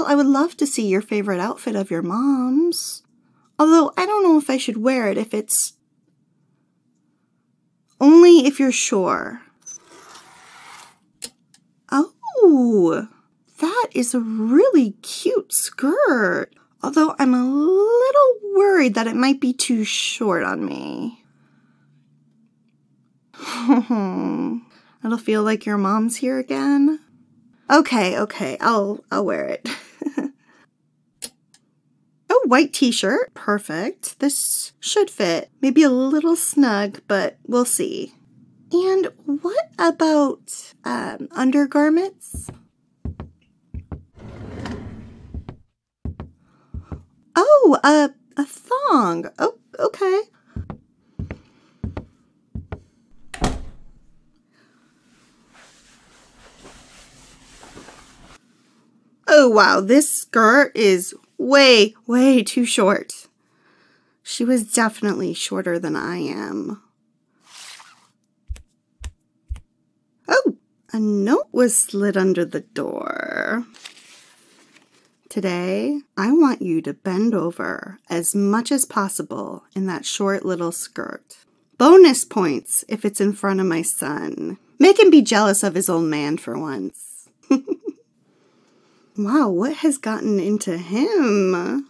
I would love to see your favorite outfit of your mom's. Although I don't know if I should wear it if it's... Only if you're sure. Oh, that is a really cute skirt. Although I'm a little worried that it might be too short on me. It'll feel like your mom's here again. Okay, I'll wear it. Oh, white t-shirt. Perfect. This should fit. Maybe a little snug, but we'll see. And what about undergarments? Oh, a thong. Oh, okay. Oh, wow, this skirt is way too short. She was definitely shorter than I am. Oh, a note was slid under the door. Today, I want you to bend over as much as possible in that short little skirt. Bonus points if it's in front of my son. Make him be jealous of his old man for once. Wow, what has gotten into him?